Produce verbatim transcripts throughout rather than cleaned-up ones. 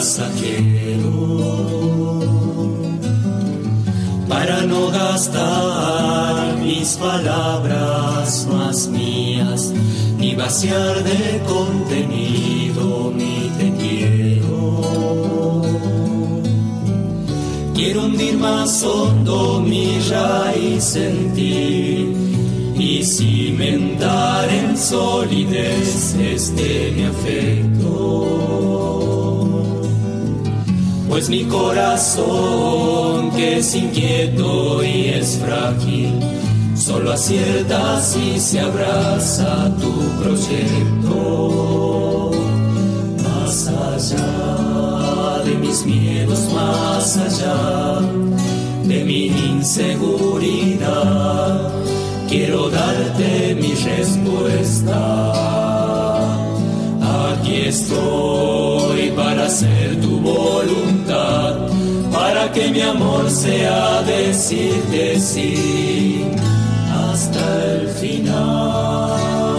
pasajero, para no gastar mis palabras más mías, ni vaciar de contenido mi te quiero. Quiero hundir más hondo mi raíz en ti y cimentar en solidez este mi afecto. Pues mi corazón, que es inquieto y es frágil, solo acierta si se abraza tu proyecto. Más allá de mis miedos, más allá de mi inseguridad, quiero darte mi respuesta. Aquí estoy para hacer tu voluntad, para que mi amor sea decirte sí hasta el final.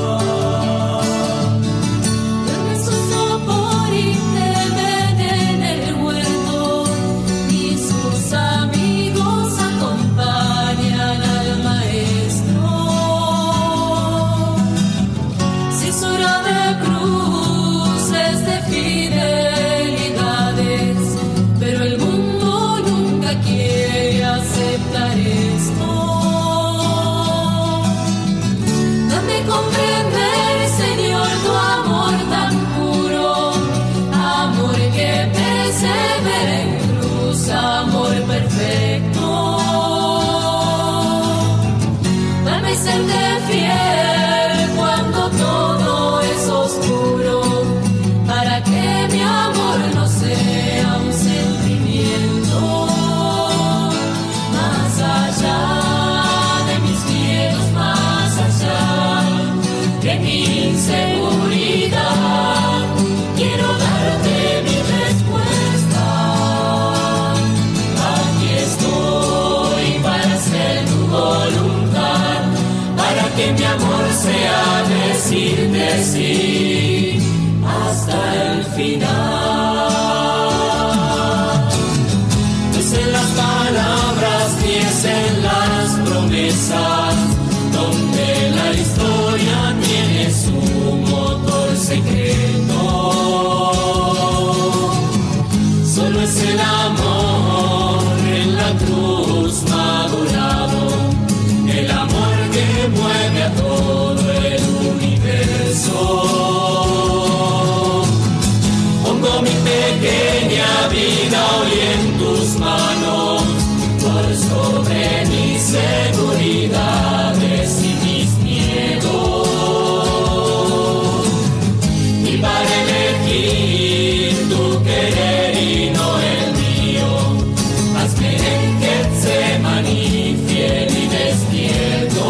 Mi amor sea decirte sí hasta el final. No es en las palabras ni es en las promesas donde la historia tiene su motor secreto. Solo es el amor en la cruz madurado, el amor que mueve a todo el universo. Pongo mi pequeña vida hoy en tus manos, por sobre mis seguridades y mis miedos. Y para elegir tu querer y no el mío, hazme en Getsemaní fiel y despierto.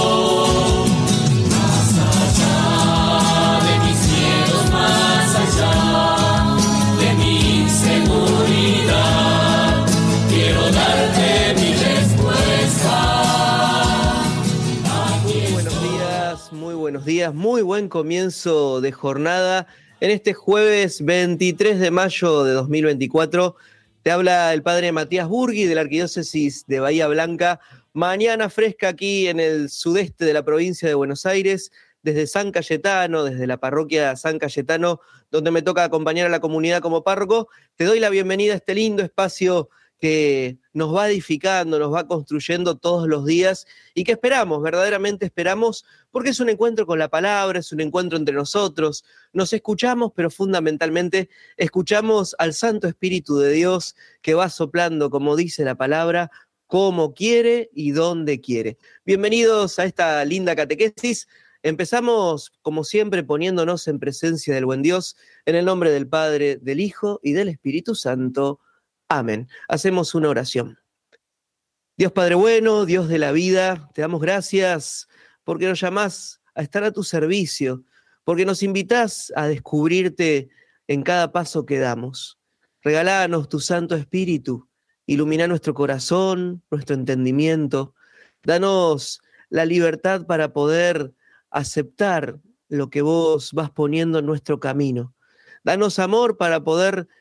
Muy buenos días, muy buen comienzo de jornada en este jueves veintitrés de mayo de dos mil veinticuatro. Te habla el padre Matías Burgui de la Arquidiócesis de Bahía Blanca. Mañana fresca aquí en el sudeste de la provincia de Buenos Aires, desde San Cayetano, desde la parroquia San Cayetano, donde me toca acompañar a la comunidad como párroco. Te doy la bienvenida a este lindo espacio que nos va edificando, nos va construyendo todos los días y que esperamos, verdaderamente esperamos, porque es un encuentro con la palabra, es un encuentro entre nosotros, nos escuchamos, pero fundamentalmente escuchamos al Santo Espíritu de Dios que va soplando, como dice la palabra, como quiere y donde quiere. Bienvenidos a esta linda catequesis. Empezamos, como siempre, poniéndonos en presencia del buen Dios, en el nombre del Padre, del Hijo y del Espíritu Santo. Amén. Hacemos una oración. Dios Padre bueno, Dios de la vida, te damos gracias porque nos llamás a estar a tu servicio, porque nos invitás a descubrirte en cada paso que damos. Regalános tu Santo Espíritu, ilumina nuestro corazón, nuestro entendimiento, danos la libertad para poder aceptar lo que vos vas poniendo en nuestro camino. Danos amor para poder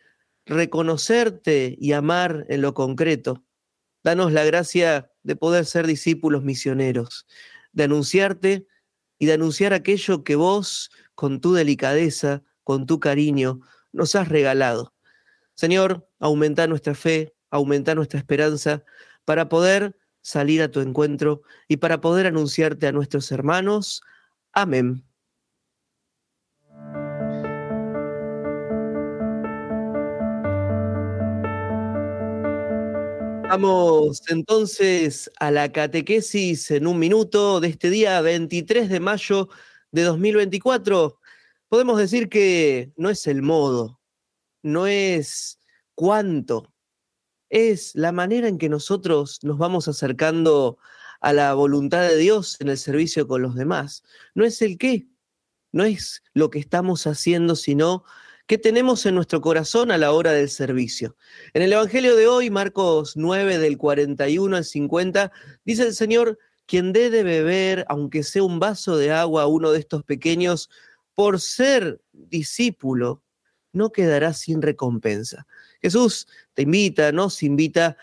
reconocerte y amar en lo concreto. Danos la gracia de poder ser discípulos misioneros, de anunciarte y de anunciar aquello que vos, con tu delicadeza, con tu cariño, nos has regalado. Señor, aumenta nuestra fe, aumenta nuestra esperanza para poder salir a tu encuentro y para poder anunciarte a nuestros hermanos. Amén. Vamos entonces a la catequesis en un minuto de este día veintitrés de mayo de dos mil veinticuatro. Podemos decir que no es el modo, no es cuánto, es la manera en que nosotros nos vamos acercando a la voluntad de Dios en el servicio con los demás. No es el qué, no es lo que estamos haciendo, sino qué tenemos en nuestro corazón a la hora del servicio. En el Evangelio de hoy, Marcos nueve, del cuarenta y uno al cincuenta, dice el Señor: quien dé de beber, aunque sea un vaso de agua, a uno de estos pequeños, por ser discípulo, no quedará sin recompensa. Jesús te invita, nos invita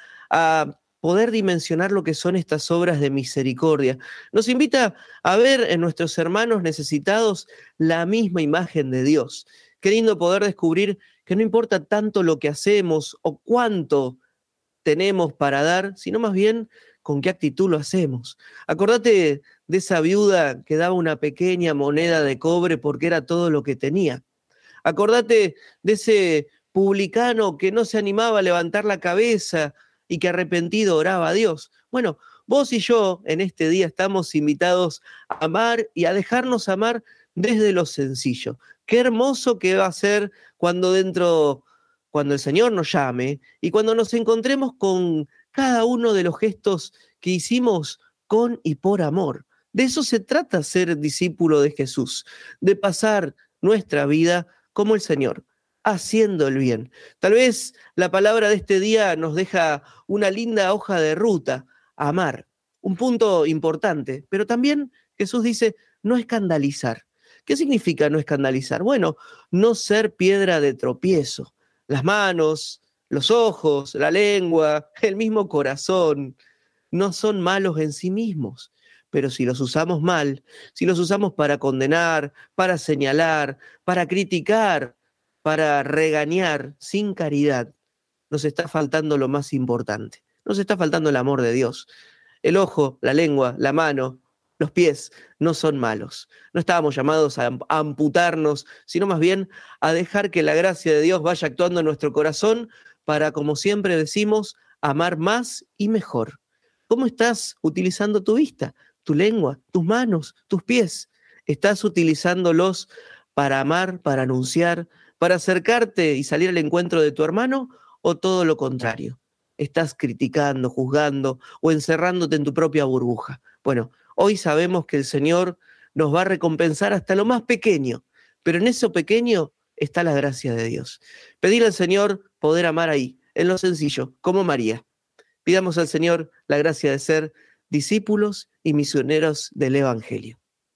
a poder dimensionar lo que son estas obras de misericordia. Nos invita a ver en nuestros hermanos necesitados la misma imagen de Dios. Qué lindo poder descubrir que no importa tanto lo que hacemos o cuánto tenemos para dar, sino más bien con qué actitud lo hacemos. Acordate de esa viuda que daba una pequeña moneda de cobre porque era todo lo que tenía. Acordate de ese publicano que no se animaba a levantar la cabeza y que arrepentido oraba a Dios. Bueno, vos y yo en este día estamos invitados a amar y a dejarnos amar desde lo sencillo. Qué hermoso que va a ser cuando dentro, cuando el Señor nos llame y cuando nos encontremos con cada uno de los gestos que hicimos con y por amor. De eso se trata ser discípulo de Jesús, de pasar nuestra vida como el Señor, haciendo el bien. Tal vez la palabra de este día nos deja una linda hoja de ruta: amar, un punto importante, pero también Jesús dice no escandalizar. ¿Qué significa no escandalizar? Bueno, no ser piedra de tropiezo. Las manos, los ojos, la lengua, el mismo corazón, no son malos en sí mismos, pero si los usamos mal, si los usamos para condenar, para señalar, para criticar, para regañar sin caridad, nos está faltando lo más importante. Nos está faltando el amor de Dios. El ojo, la lengua, la mano, los pies no son malos. No estábamos llamados a amputarnos, sino más bien a dejar que la gracia de Dios vaya actuando en nuestro corazón para, como siempre decimos, amar más y mejor. ¿Cómo estás utilizando tu vista, tu lengua, tus manos, tus pies? ¿Estás utilizándolos para amar, para anunciar, para acercarte y salir al encuentro de tu hermano, o todo lo contrario? ¿Estás criticando, juzgando o encerrándote en tu propia burbuja? Bueno, hoy sabemos que el Señor nos va a recompensar hasta lo más pequeño, pero en eso pequeño está la gracia de Dios. Pedir al Señor poder amar ahí, en lo sencillo, como María. Pidamos al Señor la gracia de ser discípulos y misioneros del Evangelio.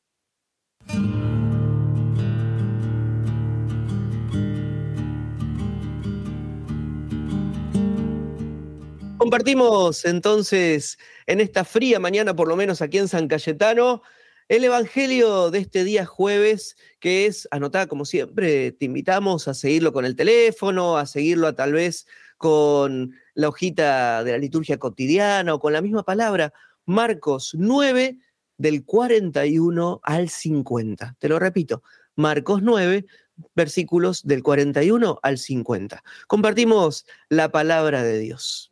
Compartimos entonces en esta fría mañana, por lo menos aquí en San Cayetano, el Evangelio de este día jueves, que es, anotá como siempre, te invitamos a seguirlo con el teléfono, a seguirlo a, tal vez con la hojita de la liturgia cotidiana o con la misma palabra, Marcos nueve, del cuarenta y uno al cincuenta. Te lo repito, Marcos nueve, versículos del cuarenta y uno al cincuenta. Compartimos la palabra de Dios.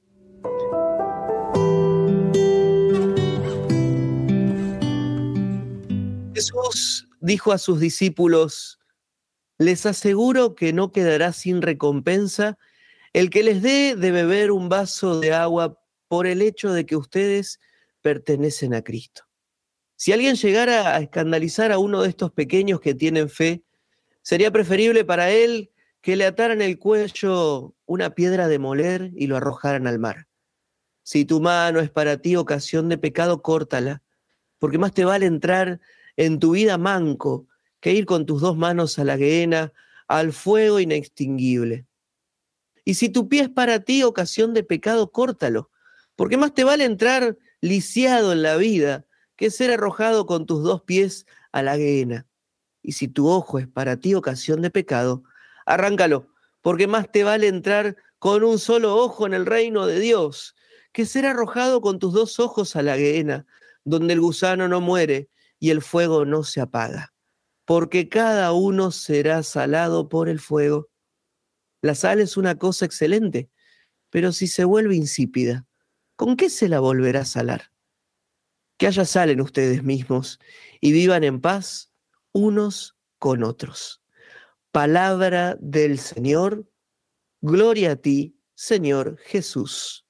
Jesús dijo a sus discípulos: les aseguro que no quedará sin recompensa el que les dé de beber un vaso de agua por el hecho de que ustedes pertenecen a Cristo. Si alguien llegara a escandalizar a uno de estos pequeños que tienen fe, sería preferible para él que le ataran el cuello una piedra de moler y lo arrojaran al mar. Si tu mano es para ti ocasión de pecado, córtala, porque más te vale entrar en tu vida manco que ir con tus dos manos a la gehenna, al fuego inextinguible. Y si tu pie es para ti ocasión de pecado, córtalo, porque más te vale entrar lisiado en la vida que ser arrojado con tus dos pies a la gehenna. Y si tu ojo es para ti ocasión de pecado, arráncalo, porque más te vale entrar con un solo ojo en el reino de Dios que ser arrojado con tus dos ojos a la gehenna, donde el gusano no muere y el fuego no se apaga, porque cada uno será salado por el fuego. La sal es una cosa excelente, pero si se vuelve insípida, ¿con qué se la volverá a salar? Que haya sal en ustedes mismos y vivan en paz unos con otros. Palabra del Señor, gloria a ti, Señor Jesús.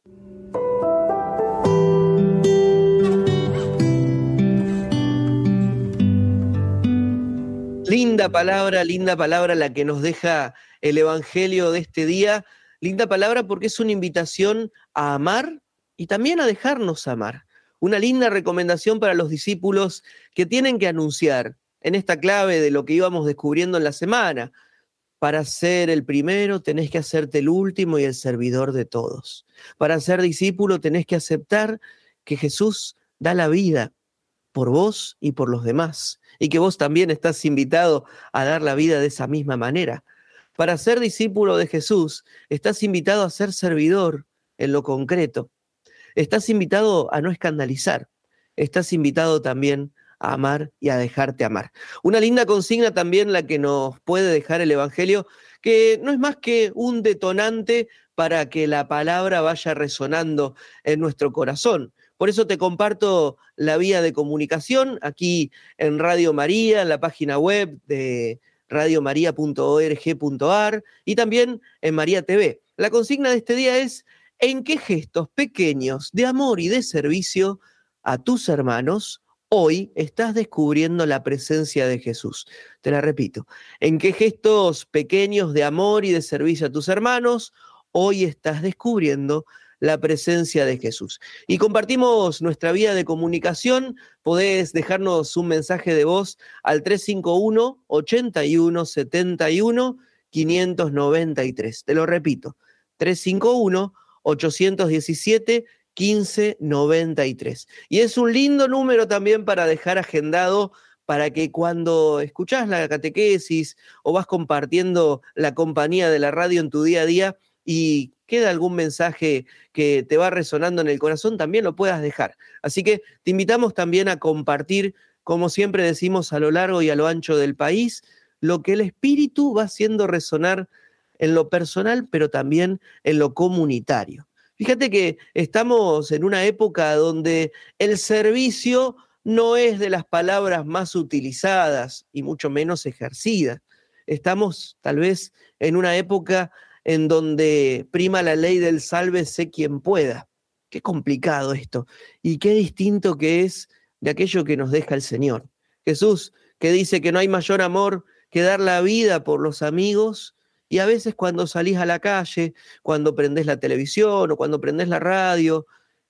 Linda palabra, linda palabra la que nos deja el Evangelio de este día. Linda palabra porque es una invitación a amar y también a dejarnos amar. Una linda recomendación para los discípulos que tienen que anunciar en esta clave de lo que íbamos descubriendo en la semana. Para ser el primero tenés que hacerte el último y el servidor de todos. Para ser discípulo tenés que aceptar que Jesús da la vida por vos y por los demás, y que vos también estás invitado a dar la vida de esa misma manera. Para ser discípulo de Jesús, estás invitado a ser servidor en lo concreto. Estás invitado a no escandalizar. Estás invitado también a amar y a dejarte amar. Una linda consigna también la que nos puede dejar el Evangelio, que no es más que un detonante para que la palabra vaya resonando en nuestro corazón. Por eso te comparto la vía de comunicación aquí en Radio María, en la página web de radio maría punto org punto ar y también en María T V. La consigna de este día es: ¿en qué gestos pequeños de amor y de servicio a tus hermanos hoy estás descubriendo la presencia de Jesús? Te la repito. ¿En qué gestos pequeños de amor y de servicio a tus hermanos hoy estás descubriendo la presencia de Jesús? Y compartimos nuestra vía de comunicación. Podés dejarnos un mensaje de voz al tres cinco uno, ochenta y uno, setenta y uno, quinientos noventa y tres. Te lo repito, tres cinco uno, ochocientos diecisiete, quince noventa y tres. Y es un lindo número también para dejar agendado para que cuando escuchás la catequesis o vas compartiendo la compañía de la radio en tu día a día y queda algún mensaje que te va resonando en el corazón, también lo puedas dejar. Así que te invitamos también a compartir, como siempre decimos, a lo largo y a lo ancho del país, lo que el Espíritu va haciendo resonar en lo personal, pero también en lo comunitario. Fíjate que estamos en una época donde el servicio no es de las palabras más utilizadas y mucho menos ejercidas. Estamos tal vez en una época en donde prima la ley del sálvese quien pueda. Qué complicado esto y qué distinto que es de aquello que nos deja el Señor. Jesús, que dice que no hay mayor amor que dar la vida por los amigos, y a veces cuando salís a la calle, cuando prendés la televisión o cuando prendés la radio,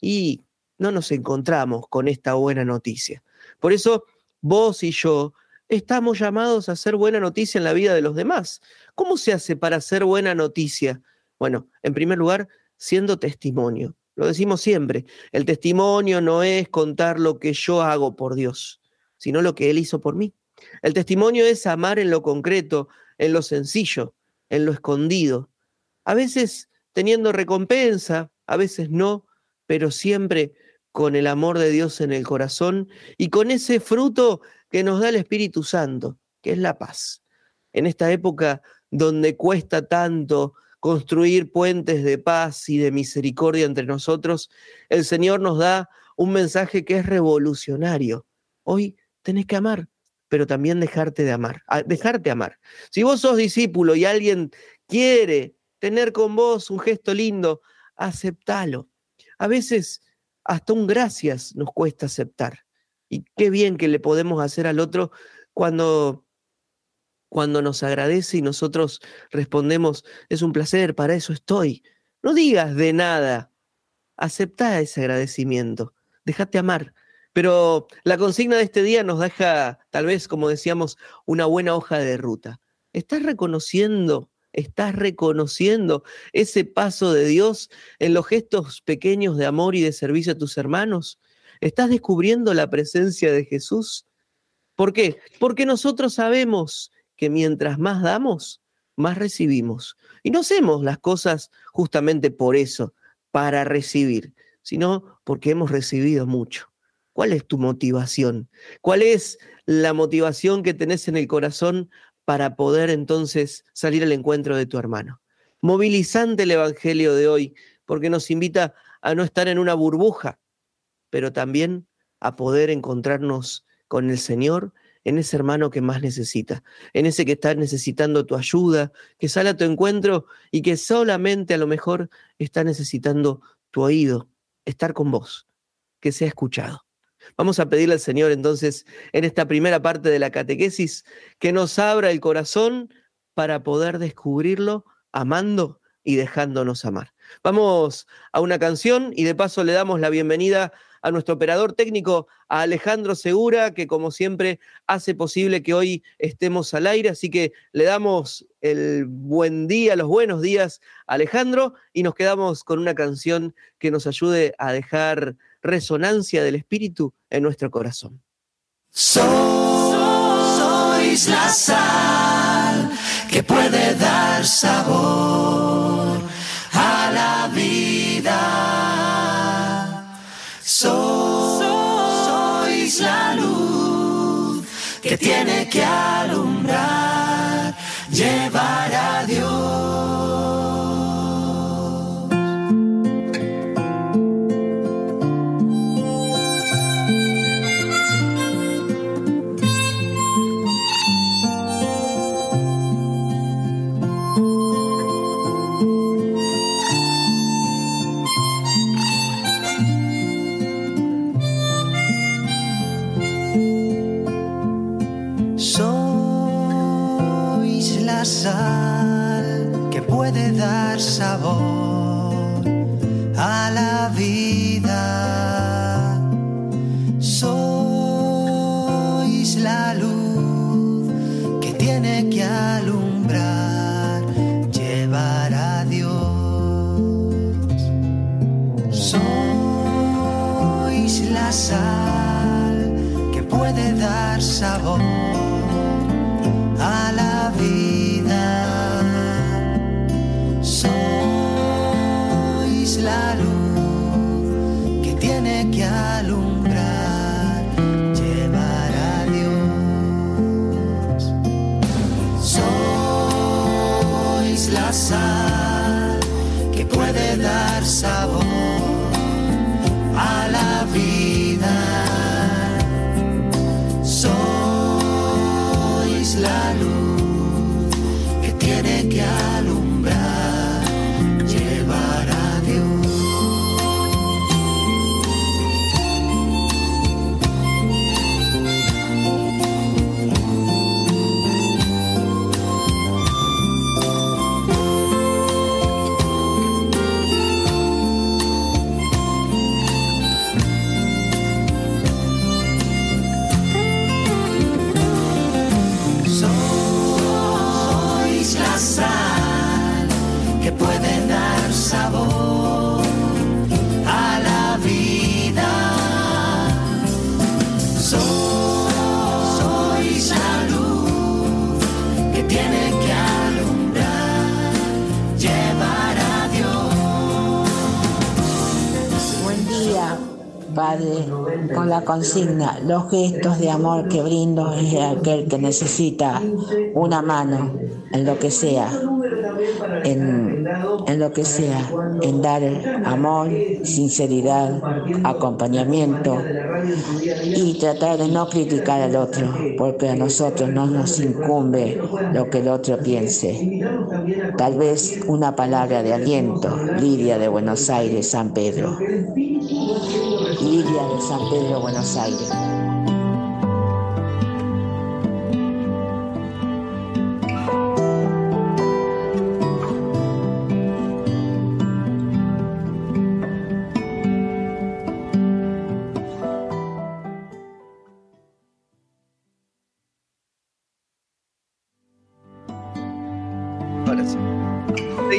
y no nos encontramos con esta buena noticia. Por eso vos y yo estamos llamados a hacer buena noticia en la vida de los demás. ¿Cómo se hace para hacer buena noticia? Bueno, en primer lugar, siendo testimonio. Lo decimos siempre, el testimonio no es contar lo que yo hago por Dios, sino lo que Él hizo por mí. El testimonio es amar en lo concreto, en lo sencillo, en lo escondido. A veces teniendo recompensa, a veces no, pero siempre con el amor de Dios en el corazón y con ese fruto que nos da el Espíritu Santo, que es la paz. En esta época donde cuesta tanto construir puentes de paz y de misericordia entre nosotros, el Señor nos da un mensaje que es revolucionario. Hoy tenés que amar, pero también dejarte de amar, dejarte amar. Si vos sos discípulo y alguien quiere tener con vos un gesto lindo, aceptalo. A veces hasta un gracias nos cuesta aceptar. Y qué bien que le podemos hacer al otro cuando, cuando nos agradece y nosotros respondemos, es un placer, para eso estoy. No digas de nada, aceptá ese agradecimiento, déjate amar. Pero la consigna de este día nos deja, tal vez, como decíamos, una buena hoja de ruta. ¿Estás reconociendo ¿Estás reconociendo ese paso de Dios en los gestos pequeños de amor y de servicio a tus hermanos? ¿Estás descubriendo la presencia de Jesús? ¿Por qué? Porque nosotros sabemos que mientras más damos, más recibimos. Y no hacemos las cosas justamente por eso, para recibir, sino porque hemos recibido mucho. ¿Cuál es tu motivación? ¿Cuál es la motivación que tenés en el corazón para poder entonces salir al encuentro de tu hermano? Movilizante el Evangelio de hoy, porque nos invita a no estar en una burbuja, pero también a poder encontrarnos con el Señor en ese hermano que más necesita, en ese que está necesitando tu ayuda, que sale a tu encuentro y que solamente a lo mejor está necesitando tu oído, estar con vos, que sea escuchado. Vamos a pedirle al Señor entonces en esta primera parte de la catequesis que nos abra el corazón para poder descubrirlo amando y dejándonos amar. Vamos a una canción y de paso le damos la bienvenida a nuestro operador técnico, a Alejandro Segura, que como siempre hace posible que hoy estemos al aire, así que le damos el buen día, los buenos días a Alejandro y nos quedamos con una canción que nos ayude a dejar resonancia del Espíritu en nuestro corazón. Sois la sal que puede dar sabor a la vida. Sois la luz que tiene que alumbrar, llevar a Dios. Sal que puede dar sabor a la vida. Sois la luz que tiene que alumbrar, llevar a Dios. Sois la sal que puede dar sabor a la vida. La luz que tiene que alumbrar, llevar a Dios. Sois la sal que puede dar sabor a la vida. Sois la luz que tiene que alumbrar, llevar a sabor a la vida. Sois la luz que tiene que alumbrar, llevar a Dios. Buen día, Padre, con la consigna: los gestos de amor que brindo es aquel que necesita una mano en lo que sea. En, en lo que sea, en dar amor, sinceridad, acompañamiento y tratar de no criticar al otro, porque a nosotros no nos incumbe lo que el otro piense. Tal vez una palabra de aliento. Lidia de Buenos Aires, San Pedro. Lidia de San Pedro, Buenos Aires. Ahora sí.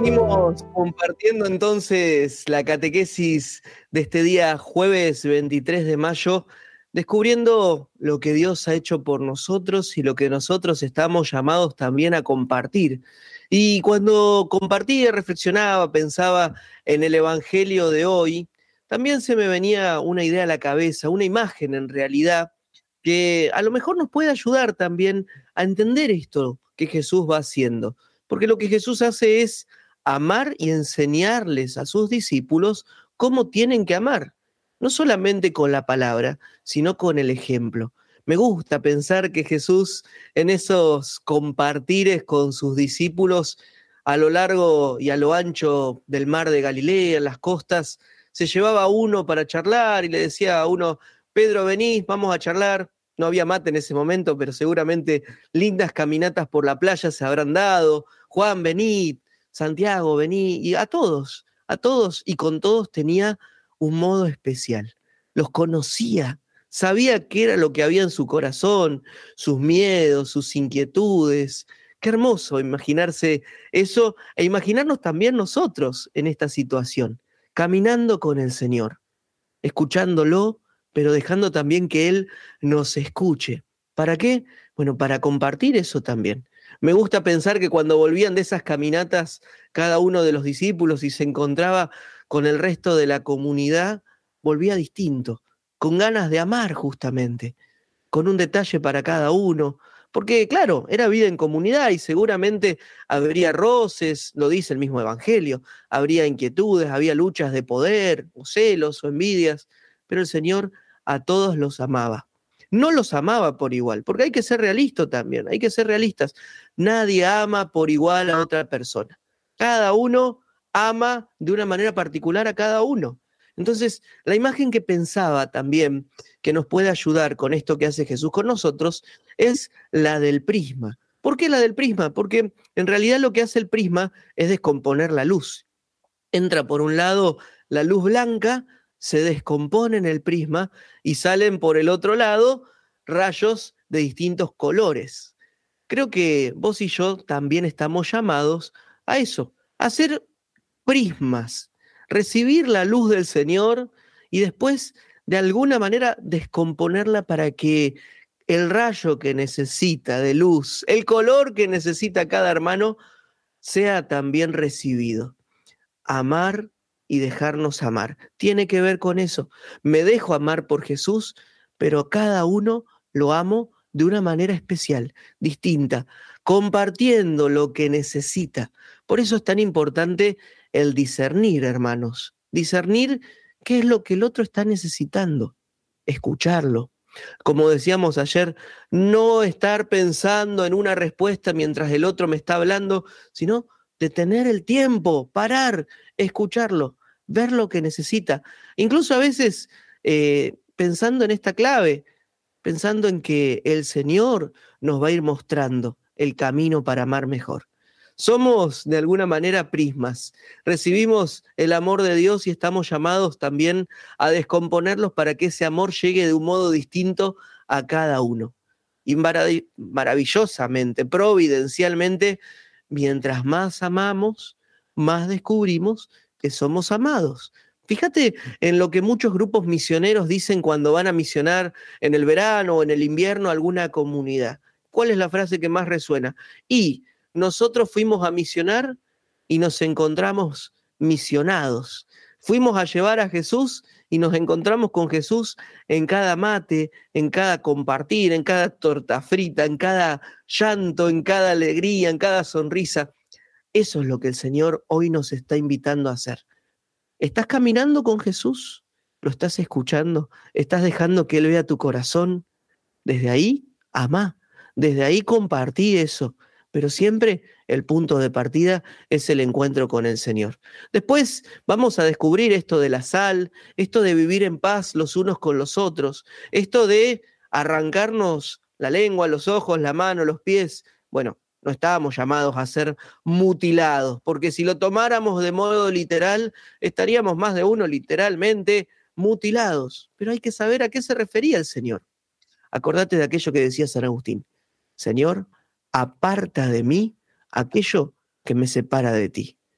Seguimos compartiendo entonces la catequesis de este día jueves veintitrés de mayo, descubriendo lo que Dios ha hecho por nosotros y lo que nosotros estamos llamados también a compartir. Y cuando compartía, reflexionaba, pensaba en el Evangelio de hoy, también se me venía una idea a la cabeza, una imagen en realidad, que a lo mejor nos puede ayudar también a entender esto que Jesús va haciendo. Porque lo que Jesús hace es amar y enseñarles a sus discípulos cómo tienen que amar, no solamente con la palabra, sino con el ejemplo. Me gusta pensar que Jesús en esos compartires con sus discípulos a lo largo y a lo ancho del mar de Galilea, en las costas, se llevaba a uno para charlar y le decía a uno: Pedro, venís, vamos a charlar. No había mate en ese momento, pero seguramente lindas caminatas por la playa se habrán dado. Juan, venid, Santiago, vení, y a todos, a todos, y con todos tenía un modo especial. Los conocía, sabía qué era lo que había en su corazón, sus miedos, sus inquietudes. Qué hermoso imaginarse eso e imaginarnos también nosotros en esta situación, caminando con el Señor, escuchándolo, pero dejando también que Él nos escuche. ¿Para qué? Bueno, para compartir eso también. Me gusta pensar que cuando volvían de esas caminatas cada uno de los discípulos y se encontraba con el resto de la comunidad, volvía distinto, con ganas de amar justamente, con un detalle para cada uno, porque claro, era vida en comunidad y seguramente habría roces, lo dice el mismo Evangelio, habría inquietudes, había luchas de poder, o celos, o envidias, pero el Señor a todos los amaba. No los amaba por igual, porque hay que ser realista también, hay que ser realistas. Nadie ama por igual a otra persona. Cada uno ama de una manera particular a cada uno. Entonces, la imagen que pensaba también que nos puede ayudar con esto que hace Jesús con nosotros es la del prisma. ¿Por qué la del prisma? Porque en realidad lo que hace el prisma es descomponer la luz. Entra por un lado la luz blanca, se descompone en el prisma y salen por el otro lado rayos de distintos colores. Creo que vos y yo también estamos llamados a eso, a hacer prismas, recibir la luz del Señor y después de alguna manera descomponerla para que el rayo que necesita de luz, el color que necesita cada hermano, sea también recibido. Amar y dejarnos amar. Tiene que ver con eso. Me dejo amar por Jesús, pero cada uno lo amo de una manera especial, distinta, compartiendo lo que necesita. Por eso es tan importante el discernir, hermanos. Discernir qué es lo que el otro está necesitando. Escucharlo. Como decíamos ayer, no estar pensando en una respuesta mientras el otro me está hablando, sino detener el tiempo, parar, escucharlo, ver lo que necesita. Incluso a veces eh, pensando en esta clave, pensando en que el Señor nos va a ir mostrando el camino para amar mejor. Somos de alguna manera prismas, recibimos el amor de Dios y estamos llamados también a descomponerlos para que ese amor llegue de un modo distinto a cada uno. Y marav- maravillosamente, providencialmente, mientras más amamos, más descubrimos que somos amados. Fíjate en lo que muchos grupos misioneros dicen cuando van a misionar en el verano o en el invierno a alguna comunidad. ¿Cuál es la frase que más resuena? Y nosotros fuimos a misionar y nos encontramos misionados. Fuimos a llevar a Jesús y nos encontramos con Jesús en cada mate, en cada compartir, en cada torta frita, en cada llanto, en cada alegría, en cada sonrisa. Eso es lo que el Señor hoy nos está invitando a hacer. ¿Estás caminando con Jesús? ¿Lo estás escuchando? ¿Estás dejando que Él vea tu corazón? Desde ahí, amá. Desde ahí compartí eso. Pero siempre el punto de partida es el encuentro con el Señor. Después vamos a descubrir esto de la sal, esto de vivir en paz los unos con los otros, esto de arrancarnos la lengua, los ojos, la mano, los pies. Bueno, no estábamos llamados a ser mutilados, porque si lo tomáramos de modo literal, estaríamos más de uno literalmente mutilados. Pero hay que saber a qué se refería el Señor. Acordate de aquello que decía San Agustín. Señor, aparta de mí aquello que me separa de ti.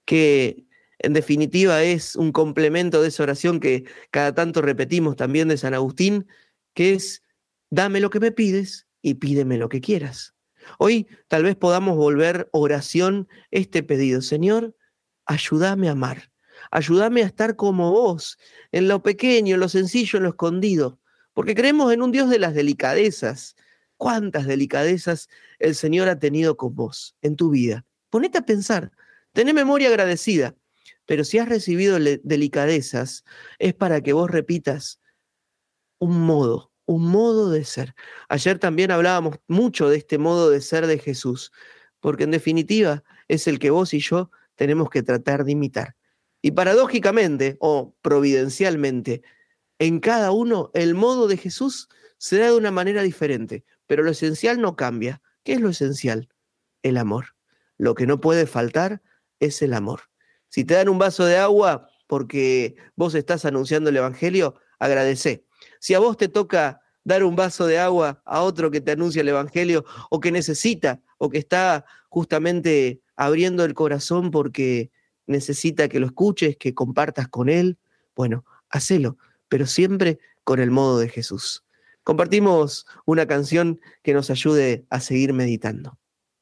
que en definitiva es un complemento de esa oración que cada tanto repetimos también de San Agustín, que es: dame lo que me pides y pídeme lo que quieras. Hoy tal vez podamos volver oración este pedido: Señor, ayúdame a amar, ayúdame a estar como vos, en lo pequeño, en lo sencillo, en lo escondido, porque creemos en un Dios de las delicadezas. ¿Cuántas delicadezas el Señor ha tenido con vos en tu vida? Ponete a pensar, tené memoria agradecida, pero si has recibido delicadezas, es para que vos repitas un modo, un modo de ser. Ayer también hablábamos mucho de este modo de ser de Jesús, porque en definitiva es el que vos y yo tenemos que tratar de imitar. Y paradójicamente, o providencialmente, en cada uno el modo de Jesús se da de una manera diferente, pero lo esencial no cambia. ¿Qué es lo esencial? El amor. Lo que no puede faltar es el amor. Si te dan un vaso de agua porque vos estás anunciando el Evangelio, agradecé. Si a vos te toca dar un vaso de agua a otro que te anuncia el Evangelio, o que necesita, o que está justamente abriendo el corazón porque necesita que lo escuches, que compartas con él, bueno, hacelo, pero siempre con el modo de Jesús. Compartimos una canción que nos ayude a seguir meditando.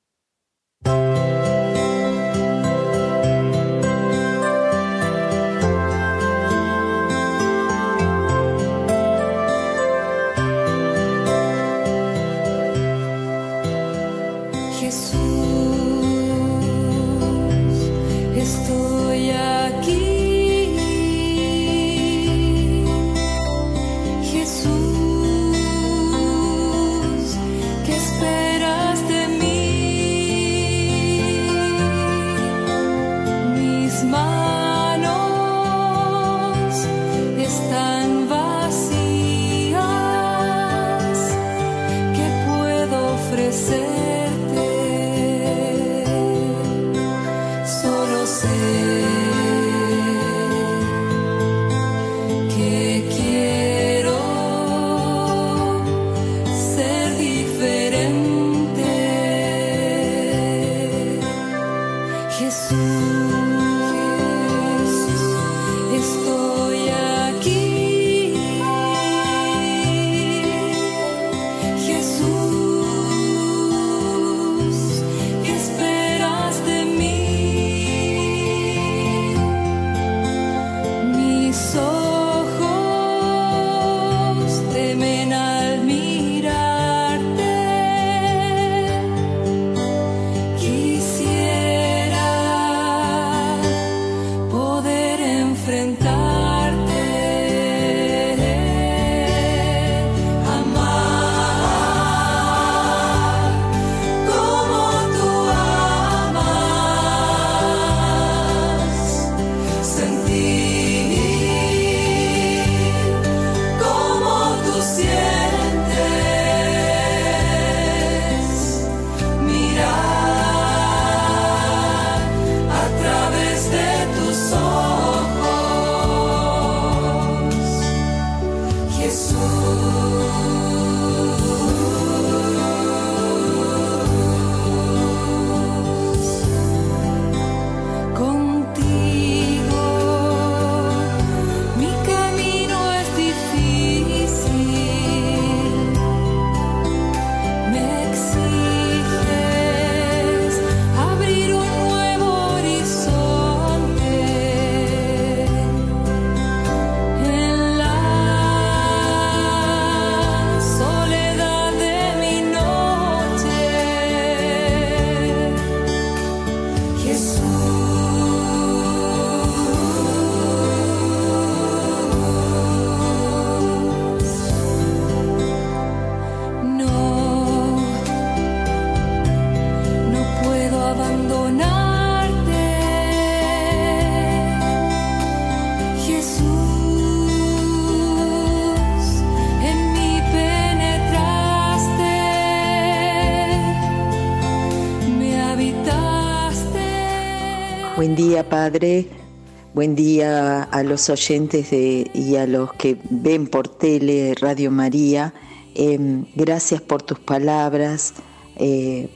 Buen día, Padre. Buen día a los oyentes de, y a los que ven por tele Radio María. Eh, gracias por tus palabras. Eh,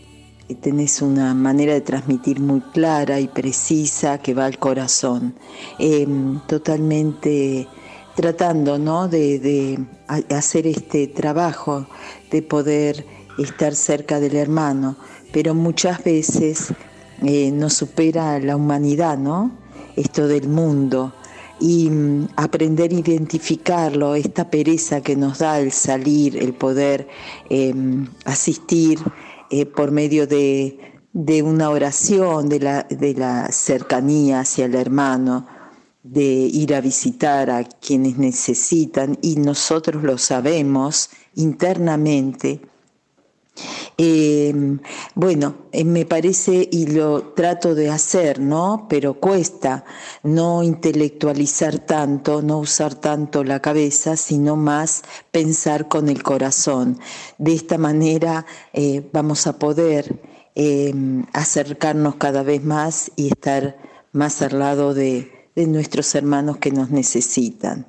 tenés una manera de transmitir muy clara y precisa que va al corazón, eh, totalmente tratando, ¿no?, de, de hacer este trabajo, de poder estar cerca del hermano, pero muchas veces eh, nos supera la humanidad, ¿no?, esto del mundo, y mm, aprender a identificarlo, esta pereza que nos da el salir, el poder eh, asistir eh, por medio de, de una oración, de la, de la cercanía hacia el hermano, de ir a visitar a quienes necesitan, y nosotros lo sabemos internamente. Eh, bueno, eh, me parece, y lo trato de hacer, ¿no?, pero cuesta no intelectualizar tanto, no usar tanto la cabeza, sino más pensar con el corazón. De esta manera eh, vamos a poder eh, acercarnos cada vez más y estar más al lado de de nuestros hermanos que nos necesitan.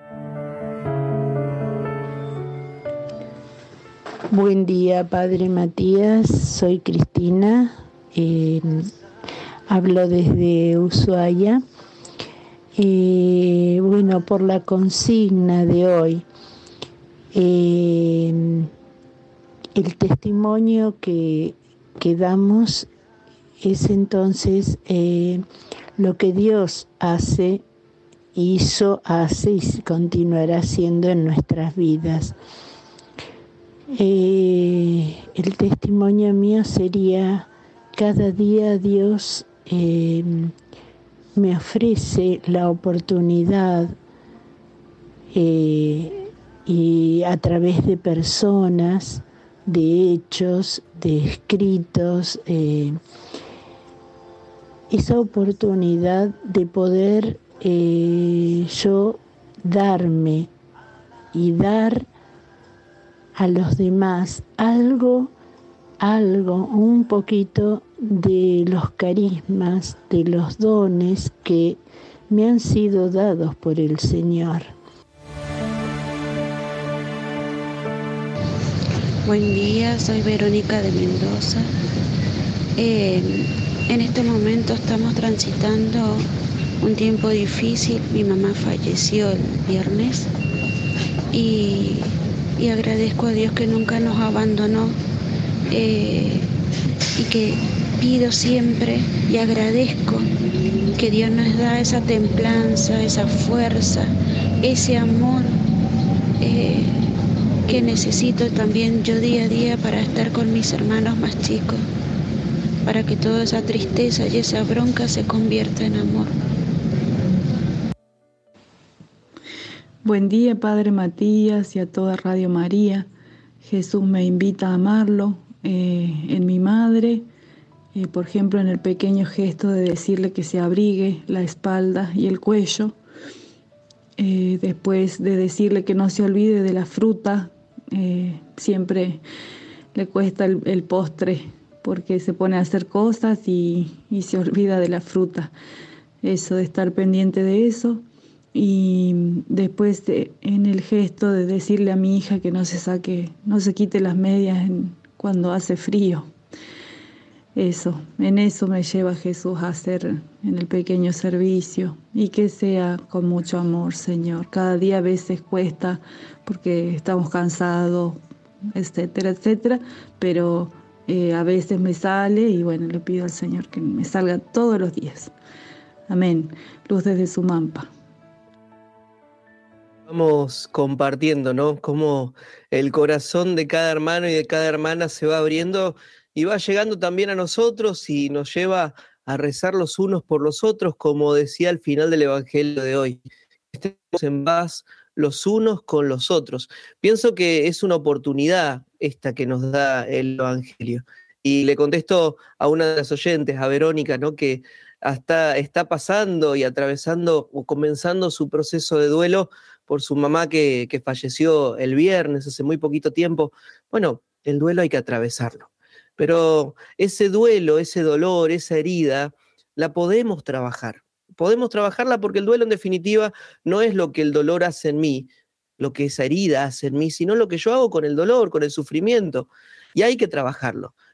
Buen día, Padre Matías. Soy Cristina. Eh, hablo desde Ushuaia. Eh, bueno, por la consigna de hoy, eh, el testimonio que, que damos es entonces eh, lo que Dios hace, hizo, hace y continuará haciendo en nuestras vidas. Eh, el testimonio mío sería: cada día Dios eh, me ofrece la oportunidad eh, y a través de personas, de hechos, de escritos, eh, esa oportunidad de poder eh, yo darme y dar a los demás algo, algo, un poquito de los carismas, de los dones que me han sido dados por el Señor. Buen día, soy Verónica de Mendoza. Eh, En este momento estamos transitando un tiempo difícil. Mi mamá falleció el viernes y, y agradezco a Dios que nunca nos abandonó eh, y que pido siempre y agradezco que Dios nos da esa templanza, esa fuerza, ese amor eh, que necesito también yo día a día para estar con mis hermanos más chicos, para que toda esa tristeza y esa bronca se convierta en amor. Buen día, Padre Matías, y a toda Radio María. Jesús me invita a amarlo eh, en mi madre, eh, por ejemplo, en el pequeño gesto de decirle que se abrigue la espalda y el cuello, eh, después de decirle que no se olvide de la fruta. Eh, siempre le cuesta el, el postre, porque se pone a hacer cosas y, y se olvida de la fruta. Eso, de estar pendiente de eso. Y después de, en el gesto de decirle a mi hija que no se saque, no se quite las medias en, cuando hace frío. Eso, en eso me lleva Jesús a hacer en el pequeño servicio, y que sea con mucho amor, Señor. Cada día a veces cuesta porque estamos cansados, etcétera, etcétera, pero Eh, a veces me sale, y bueno, le pido al Señor que me salga todos los días. Amén. Luz desde Sumampa. Vamos compartiendo, ¿no?, cómo el corazón de cada hermano y de cada hermana se va abriendo y va llegando también a nosotros y nos lleva a rezar los unos por los otros, como decía al final del Evangelio de hoy. Estemos en paz los unos con los otros. Pienso que es una oportunidad esta que nos da el Evangelio. Y le contesto a una de las oyentes, a Verónica, ¿no?, que hasta está pasando y atravesando o comenzando su proceso de duelo por su mamá que, que falleció el viernes, hace muy poquito tiempo. Bueno, el duelo hay que atravesarlo. Pero ese duelo, ese dolor, esa herida, la podemos trabajar. Podemos trabajarla porque el duelo, en definitiva, no es lo que el dolor hace en mí, lo que esa herida hace en mí, sino lo que yo hago con el dolor, con el sufrimiento. Y hay que trabajarlo.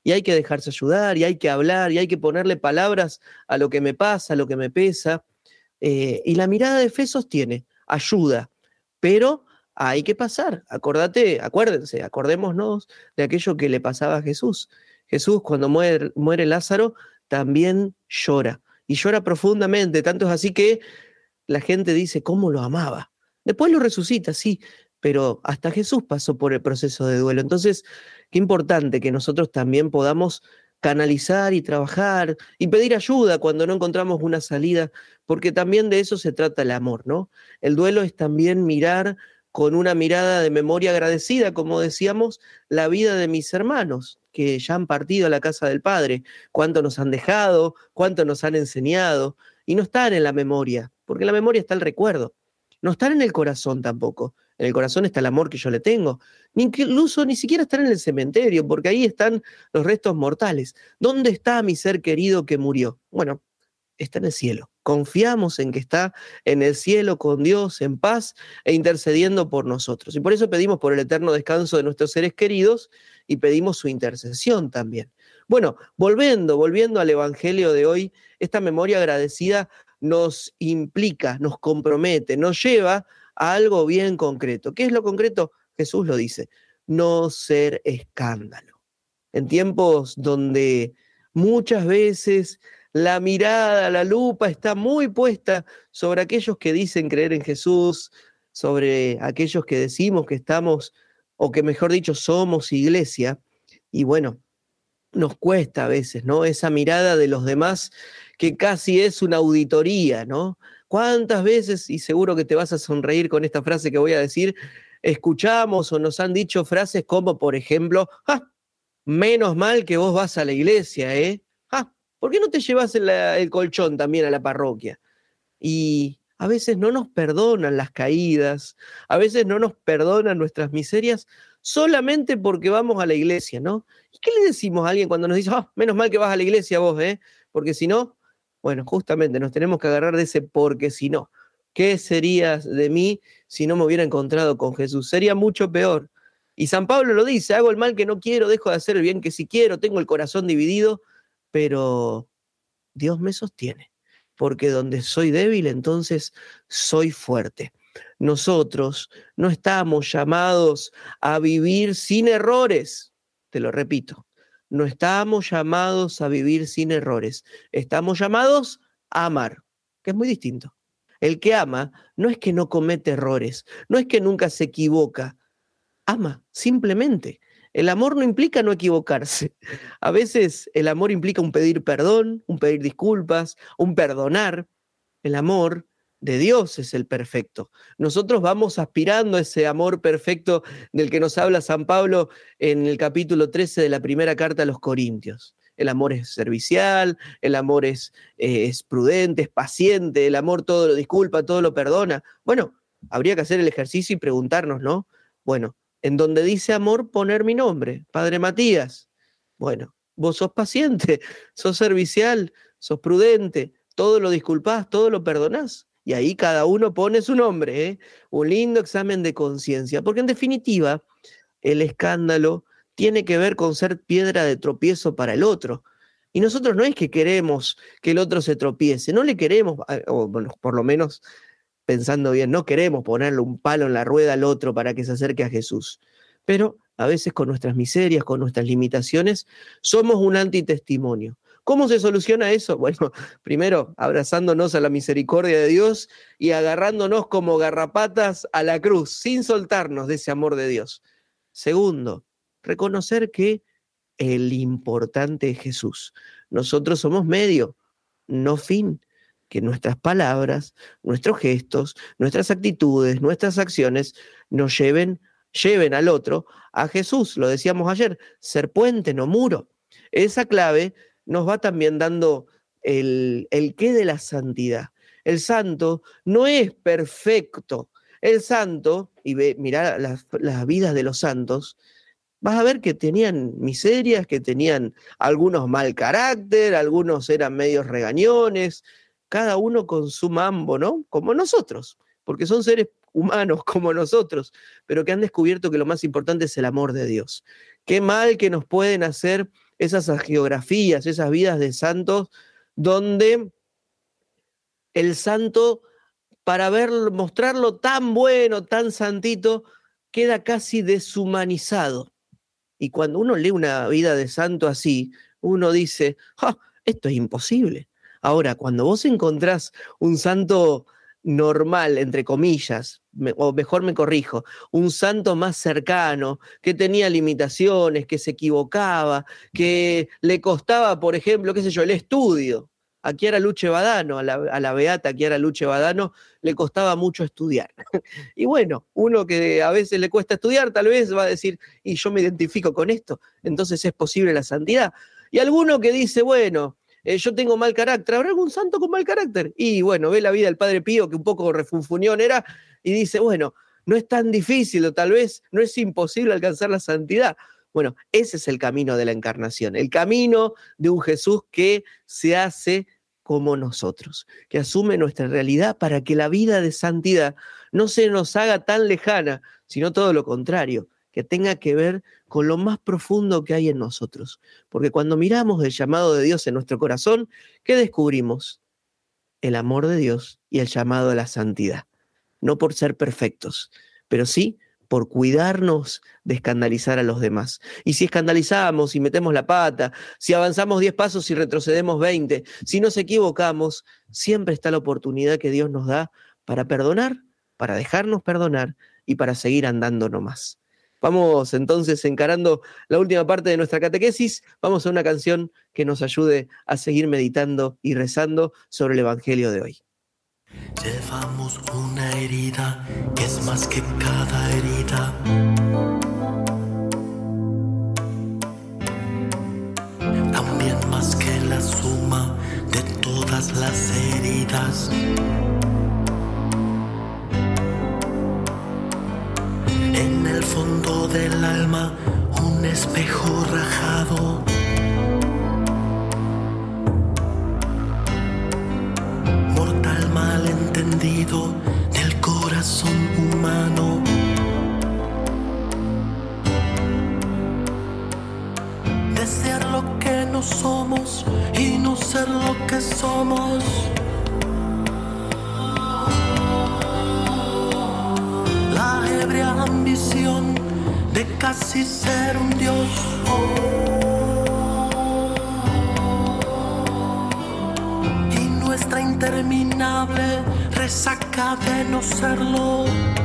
y hay que dejarse ayudar, y hay que hablar, y hay que ponerle palabras a lo que me pasa, a lo que me pesa. Eh, y la mirada de fe sostiene, ayuda, pero hay que pasar. Acordate, acuérdense, acordémonos de aquello que le pasaba a Jesús. Jesús, cuando muere, muere Lázaro, también llora, y llora profundamente, tanto es así que la gente dice cómo lo amaba. Después lo resucita, sí, pero hasta Jesús pasó por el proceso de duelo. Entonces, qué importante que nosotros también podamos canalizar y trabajar y pedir ayuda cuando no encontramos una salida, porque también de eso se trata el amor, ¿no? El duelo es también mirar con una mirada de memoria agradecida, como decíamos, la vida de mis hermanos que ya han partido a la casa del Padre, cuánto nos han dejado, cuánto nos han enseñado, y no están en la memoria, porque en la memoria está el recuerdo, no están en el corazón tampoco. En el corazón está el amor que yo le tengo, ni incluso ni siquiera están en el cementerio, porque ahí están los restos mortales. ¿Dónde está mi ser querido que murió? Bueno, está en el cielo. Confiamos en que está en el cielo con Dios, en paz e intercediendo por nosotros. Y por eso pedimos por el eterno descanso de nuestros seres queridos y pedimos su intercesión también. Bueno, volviendo, volviendo al Evangelio de hoy, esta memoria agradecida nos implica, nos compromete, nos lleva a algo bien concreto. ¿Qué es lo concreto? Jesús lo dice, no ser escándalo. En tiempos donde muchas veces la mirada, la lupa está muy puesta sobre aquellos que dicen creer en Jesús, sobre aquellos que decimos que estamos, o que mejor dicho, somos iglesia, y bueno, nos cuesta a veces, ¿no? Esa mirada de los demás que casi es una auditoría, ¿no? ¿Cuántas veces, y seguro que te vas a sonreír con esta frase que voy a decir, escuchamos o nos han dicho frases como, por ejemplo, ¡ah! Menos mal que vos vas a la iglesia, ¿eh? ¡Ah! ¿Por qué no te llevas el, el colchón también a la parroquia? Y a veces no nos perdonan las caídas, a veces no nos perdonan nuestras miserias solamente porque vamos a la iglesia, ¿no? ¿Y qué le decimos a alguien cuando nos dice, oh, menos mal que vas a la iglesia vos, ¿eh? Porque si no, bueno, justamente nos tenemos que agarrar de ese porque si no. ¿Qué sería de mí si no me hubiera encontrado con Jesús? Sería mucho peor. Y San Pablo lo dice, hago el mal que no quiero, dejo de hacer el bien que sí quiero, tengo el corazón dividido, pero Dios me sostiene, porque donde soy débil, entonces soy fuerte. Nosotros no estamos llamados a vivir sin errores, te lo repito, no estamos llamados a vivir sin errores, estamos llamados a amar, que es muy distinto. El que ama no es que no comete errores, no es que nunca se equivoca, ama, simplemente. El amor no implica no equivocarse. A veces el amor implica un pedir perdón, un pedir disculpas, un perdonar. El amor de Dios es el perfecto. Nosotros vamos aspirando a ese amor perfecto del que nos habla San Pablo en el capítulo trece de la primera carta a los Corintios. El amor es servicial, el amor es, eh, es prudente, es paciente, el amor todo lo disculpa, todo lo perdona. Bueno, habría que hacer el ejercicio y preguntarnos, ¿no? Bueno, en donde dice amor, poner mi nombre, Padre Matías. Bueno, vos sos paciente, sos servicial, sos prudente, todo lo disculpás, todo lo perdonás. Y ahí cada uno pone su nombre, ¿eh? Un lindo examen de conciencia, porque en definitiva, el escándalo tiene que ver con ser piedra de tropiezo para el otro. Y nosotros no es que queremos que el otro se tropiece, no le queremos, o bueno, por lo menos pensando bien, no queremos ponerle un palo en la rueda al otro para que se acerque a Jesús. Pero a veces con nuestras miserias, con nuestras limitaciones, somos un antitestimonio. ¿Cómo se soluciona eso? Bueno, primero abrazándonos a la misericordia de Dios y agarrándonos como garrapatas a la cruz, sin soltarnos de ese amor de Dios. Segundo, reconocer que el importante es Jesús. Nosotros somos medio, no fin. Que nuestras palabras, nuestros gestos, nuestras actitudes, nuestras acciones nos lleven, lleven al otro a Jesús. Lo decíamos ayer, ser puente, no muro. Esa clave nos va también dando el, el qué de la santidad. El santo no es perfecto. El santo, y ve, mirá las, las vidas de los santos, vas a ver que tenían miserias, que tenían algunos mal carácter, algunos eran medios regañones, cada uno con su mambo, ¿no? Como nosotros, porque son seres humanos como nosotros, pero que han descubierto que lo más importante es el amor de Dios. Qué mal que nos pueden hacer esas hagiografías, esas vidas de santos, donde el santo, para ver, mostrarlo tan bueno, tan santito, queda casi deshumanizado. Y cuando uno lee una vida de santo así, uno dice, ¡ah, esto es imposible! Ahora, cuando vos encontrás un santo normal, entre comillas, me, o mejor me corrijo, un santo más cercano, que tenía limitaciones, que se equivocaba, que le costaba, por ejemplo, qué sé yo, el estudio. A Chiara Luce Badano, a la, a la beata Chiara Luce Badano, le costaba mucho estudiar. Y bueno, uno que a veces le cuesta estudiar, tal vez va a decir, y yo me identifico con esto, entonces es posible la santidad. Y alguno que dice, bueno, eh, yo tengo mal carácter, ¿habrá algún santo con mal carácter? Y bueno, ve la vida del Padre Pío, que un poco refunfuñón era, y dice, bueno, no es tan difícil, o tal vez no es imposible alcanzar la santidad. Bueno, ese es el camino de la encarnación, el camino de un Jesús que se hace como nosotros, que asume nuestra realidad para que la vida de santidad no se nos haga tan lejana, sino todo lo contrario, que tenga que ver con lo más profundo que hay en nosotros. Porque cuando miramos el llamado de Dios en nuestro corazón, ¿qué descubrimos? El amor de Dios y el llamado a la santidad. No por ser perfectos, pero sí por cuidarnos de escandalizar a los demás. Y si escandalizamos y metemos la pata, si avanzamos diez pasos y retrocedemos veinte, si nos equivocamos, siempre está la oportunidad que Dios nos da para perdonar, para dejarnos perdonar y para seguir andando nomás. Vamos entonces encarando la última parte de nuestra catequesis. Vamos a una canción que nos ayude a seguir meditando y rezando sobre el Evangelio de hoy. Llevamos una herida que es más que cada herida. También más que la suma de todas las heridas. En el fondo del alma, un espejo rajado. Mortal malentendido del corazón humano. Desear lo que no somos y no ser lo que somos. La ebria ambición de casi ser un dios. Nuestra interminable resaca de no serlo.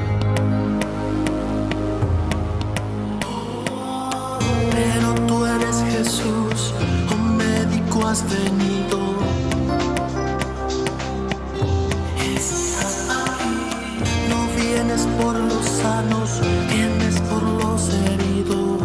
Pero tú eres Jesús, oh médico has venido. No vienes por los sanos, vienes por los heridos.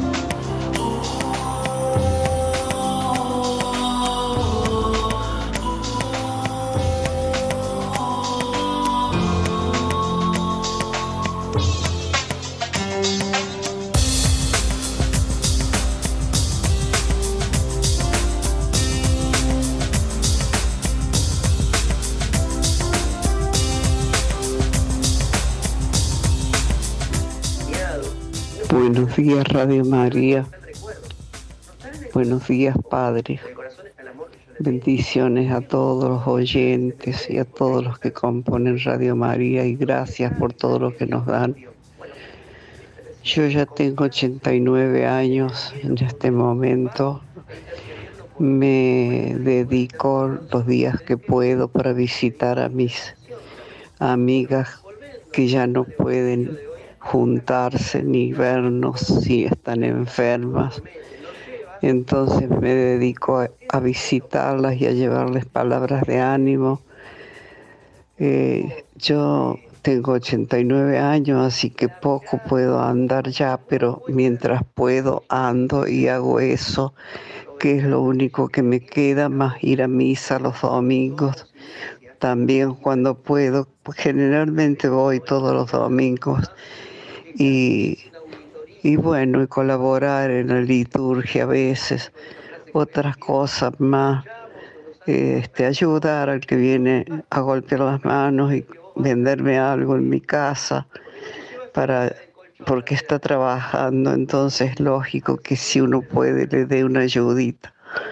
Buenos días, Radio María. Buenos días, Padre. Bendiciones a todos los oyentes y a todos los que componen Radio María y gracias por todo lo que nos dan. Yo ya tengo ochenta y nueve años en este momento. Me dedico los días que puedo para visitar a mis amigas que ya no pueden juntarse ni vernos si están enfermas. Entonces me dedico a, a visitarlas y a llevarles palabras de ánimo. Eh, yo tengo ochenta y nueve años, así que poco puedo andar ya, pero mientras puedo ando y hago eso, que es lo único que me queda, más ir a misa los domingos. También cuando puedo, pues generalmente voy todos los domingos. Y, y bueno, y colaborar en la liturgia a veces, otras cosas más, este, ayudar al que viene a golpear las manos y venderme algo en mi casa para porque está trabajando, entonces es lógico que si uno puede le dé una ayudita.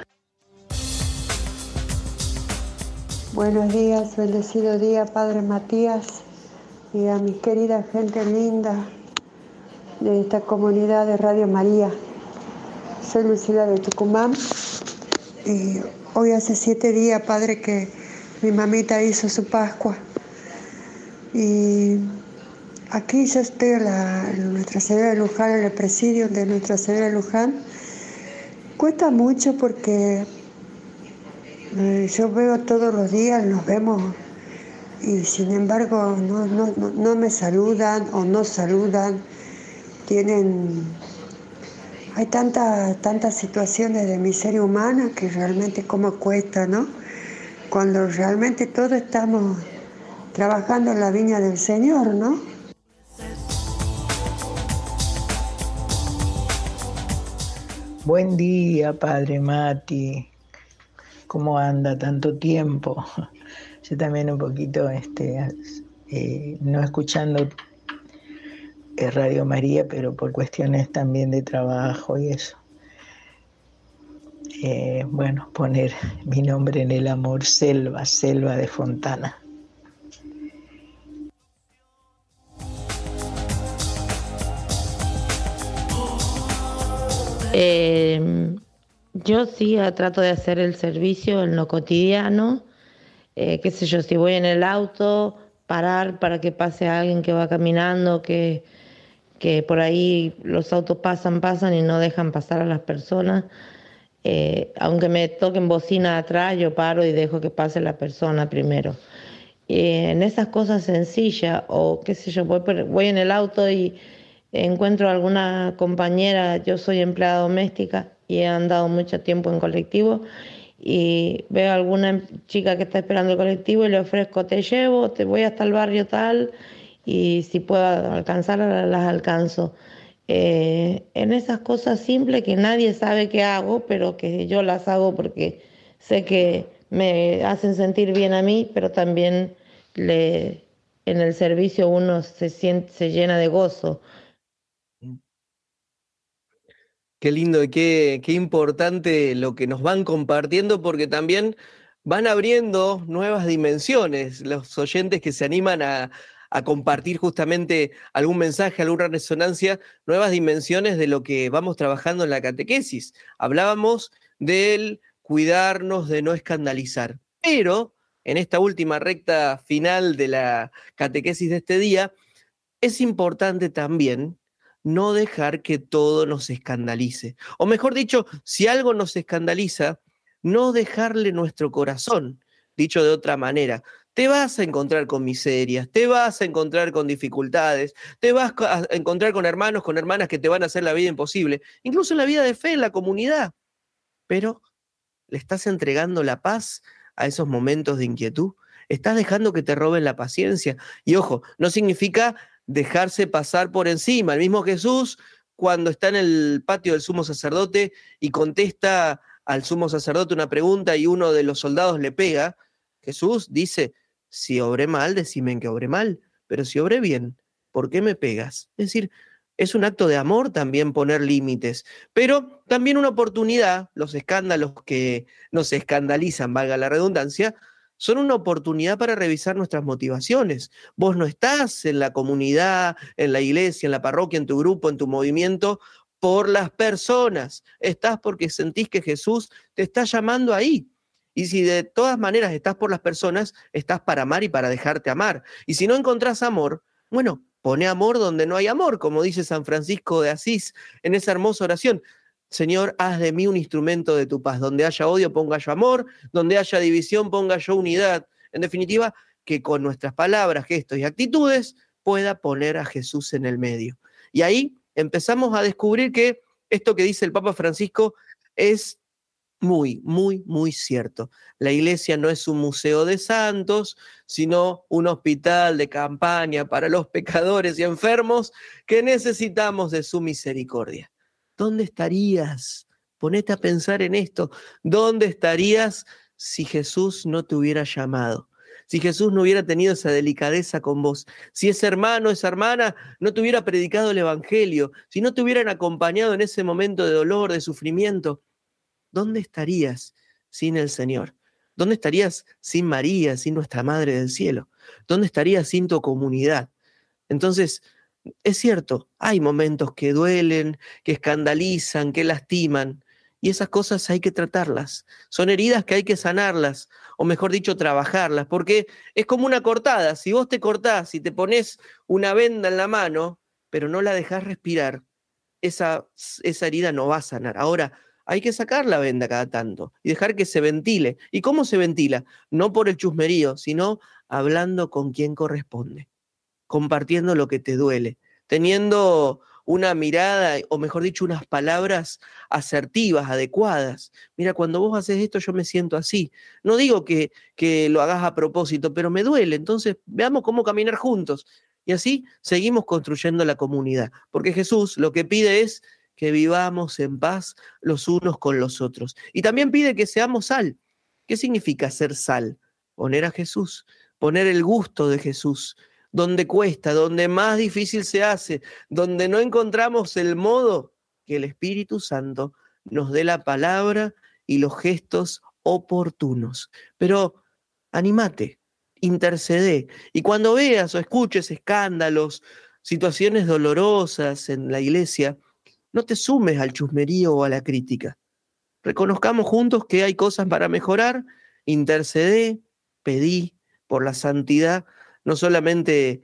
Buenos días, bendecido día, Padre Matías, y a mi querida gente linda de esta comunidad de Radio María. Soy Lucila de Tucumán y hoy hace siete días, Padre, que mi mamita hizo su Pascua. Y aquí yo estoy en, la, en Nuestra Señora de Luján, en el presidio de Nuestra Señora de Luján. Cuesta mucho porque eh, yo veo todos los días, nos vemos, y sin embargo no, no, no, no me saludan o no saludan. Tienen, hay tantas tantas situaciones de miseria humana que realmente como cuesta, ¿no? Cuando realmente todos estamos trabajando en la viña del Señor, ¿no? Buen día, Padre Mati. ¿Cómo anda tanto tiempo? Yo también un poquito, este, eh, no escuchando eh, Radio María, pero por cuestiones también de trabajo y eso. Eh, bueno, poner mi nombre en el amor, Selva, Selva de Fontana. Eh, yo sí trato de hacer el servicio en lo cotidiano, eh, qué sé yo, si voy en el auto, parar para que pase alguien que va caminando, que, que por ahí los autos pasan, pasan y no dejan pasar a las personas. Eh, aunque me toquen bocina atrás, yo paro y dejo que pase la persona primero. Eh, en esas cosas sencillas, o qué sé yo, voy, por, voy en el auto y encuentro alguna compañera, yo soy empleada doméstica y he andado mucho tiempo en colectivo, y veo a alguna chica que está esperando el colectivo y le ofrezco, te llevo, te voy hasta el barrio tal, y si puedo alcanzarlas, las alcanzo. Eh, en esas cosas simples que nadie sabe que hago, pero que yo las hago porque sé que me hacen sentir bien a mí, pero también le, en el servicio uno se siente, se llena de gozo. Qué lindo y qué, qué importante lo que nos van compartiendo, porque también van abriendo nuevas dimensiones. Los oyentes que se animan a, a compartir justamente algún mensaje, alguna resonancia, nuevas dimensiones de lo que vamos trabajando en la catequesis. Hablábamos del cuidarnos, de no escandalizar, pero en esta última recta final de la catequesis de este día, es importante también no dejar que todo nos escandalice. O mejor dicho, si algo nos escandaliza, no dejarle nuestro corazón. Dicho de otra manera, te vas a encontrar con miserias, te vas a encontrar con dificultades, te vas a encontrar con hermanos, con hermanas que te van a hacer la vida imposible, incluso en la vida de fe, en la comunidad. Pero ¿le estás entregando la paz a esos momentos de inquietud? ¿Estás dejando que te roben la paciencia? Y ojo, no significa dejarse pasar por encima. El mismo Jesús, cuando está en el patio del sumo sacerdote y contesta al sumo sacerdote una pregunta y uno de los soldados le pega, Jesús dice, si obré mal, decime en que obré mal, pero si obré bien, ¿por qué me pegas? Es decir, es un acto de amor también poner límites, pero también una oportunidad. Los escándalos que nos escandalizan, valga la redundancia, son una oportunidad para revisar nuestras motivaciones. Vos no estás en la comunidad, en la iglesia, en la parroquia, en tu grupo, en tu movimiento, por las personas. Estás porque sentís que Jesús te está llamando ahí. Y si de todas maneras estás por las personas, estás para amar y para dejarte amar. Y si no encontrás amor, bueno, pone amor donde no hay amor, como dice San Francisco de Asís en esa hermosa oración. Señor, haz de mí un instrumento de tu paz. Donde haya odio, ponga yo amor. Donde haya división, ponga yo unidad. En definitiva, que con nuestras palabras, gestos y actitudes pueda poner a Jesús en el medio. Y ahí empezamos a descubrir que esto que dice el Papa Francisco es muy, muy, muy cierto. La iglesia no es un museo de santos, sino un hospital de campaña para los pecadores y enfermos que necesitamos de su misericordia. ¿Dónde estarías? Ponete a pensar en esto. ¿Dónde estarías si Jesús no te hubiera llamado? si Jesús no hubiera tenido esa delicadeza con vos, si ese hermano, esa hermana no te hubiera predicado el Evangelio, si no te hubieran acompañado en ese momento de dolor, de sufrimiento, ¿dónde estarías sin el Señor? ¿Dónde estarías sin María, sin nuestra Madre del Cielo? ¿Dónde estarías sin tu comunidad? Entonces, es cierto, hay momentos que duelen, que escandalizan, que lastiman, y esas cosas hay que tratarlas. Son heridas que hay que sanarlas, o mejor dicho, trabajarlas, porque es como una cortada. Si vos te cortás y te pones una venda en la mano, pero no la dejás respirar, esa, esa herida no va a sanar. Ahora, hay que sacar la venda cada tanto y dejar que se ventile. ¿Y cómo se ventila? No por el chusmerío, sino hablando con quien corresponde, compartiendo lo que te duele, teniendo una mirada, o mejor dicho, unas palabras asertivas, adecuadas. Mira, cuando vos haces esto yo me siento así. No digo que, que lo hagas a propósito, pero me duele, entonces veamos cómo caminar juntos. Y así seguimos construyendo la comunidad, porque Jesús lo que pide es que vivamos en paz los unos con los otros. Y también pide que seamos sal. ¿Qué significa ser sal? Poner a Jesús, poner el gusto de Jesús, donde cuesta, donde más difícil se hace, donde no encontramos el modo, que el Espíritu Santo nos dé la palabra y los gestos oportunos. Pero anímate, intercede, y cuando veas o escuches escándalos, situaciones dolorosas en la iglesia, no te sumes al chusmerío o a la crítica. Reconozcamos juntos que hay cosas para mejorar, intercedé, pedí por la santidad, no solamente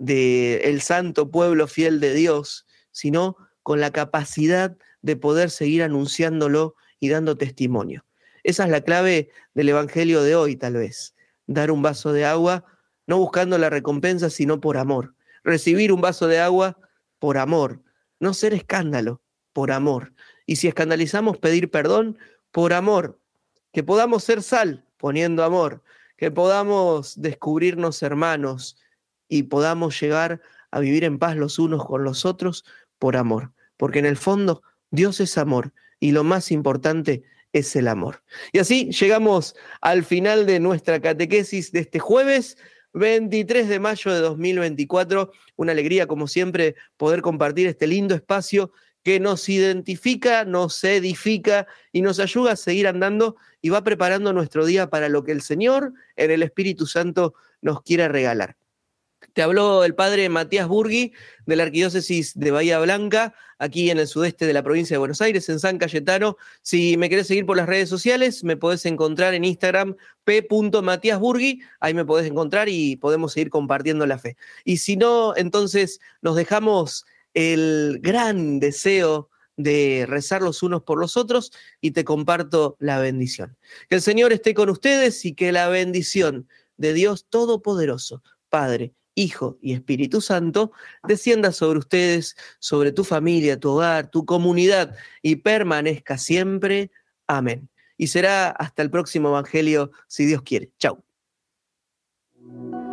del santo pueblo fiel de Dios, sino con la capacidad de poder seguir anunciándolo y dando testimonio. Esa es la clave del Evangelio de hoy, tal vez. Dar un vaso de agua, no buscando la recompensa, sino por amor. Recibir un vaso de agua por amor. No ser escándalo, por amor. Y si escandalizamos, pedir perdón por amor. Que podamos ser sal, poniendo amor. Que podamos descubrirnos hermanos y podamos llegar a vivir en paz los unos con los otros por amor. Porque en el fondo Dios es amor y lo más importante es el amor. Y así llegamos al final de nuestra catequesis de este jueves veintitrés de mayo de dos mil veinticuatro. Una alegría, como siempre, poder compartir este lindo espacio que nos identifica, nos edifica y nos ayuda a seguir andando y va preparando nuestro día para lo que el Señor en el Espíritu Santo nos quiere regalar. Te habló el padre Matías Burgui de la Arquidiócesis de Bahía Blanca, aquí en el sudeste de la provincia de Buenos Aires, en San Cayetano. Si me querés seguir por las redes sociales, me podés encontrar en Instagram p punto matías burgui, ahí me podés encontrar y podemos seguir compartiendo la fe. Y si no, entonces nos dejamos el gran deseo de rezar los unos por los otros y te comparto la bendición. Que el Señor esté con ustedes y que la bendición de Dios Todopoderoso, Padre, Hijo y Espíritu Santo, descienda sobre ustedes, sobre tu familia, tu hogar, tu comunidad y permanezca siempre. Amén. Y será hasta el próximo Evangelio, si Dios quiere. Chau.